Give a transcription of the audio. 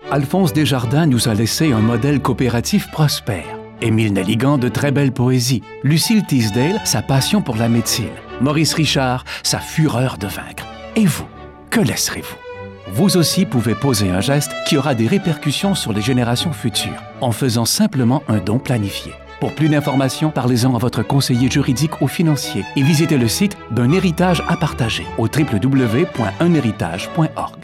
Alphonse Desjardins nous a laissé un modèle coopératif prospère. Émile Nelligan, de très belles poésies. Lucille Teasdale, sa passion pour la médecine. Maurice Richard, sa fureur de vaincre. Et vous, que laisserez-vous? Vous aussi pouvez poser un geste qui aura des répercussions sur les générations futures, en faisant simplement un don planifié. Pour plus d'informations, parlez-en à votre conseiller juridique ou financier et visitez le site d'Un héritage à partager au www.unhéritage.org.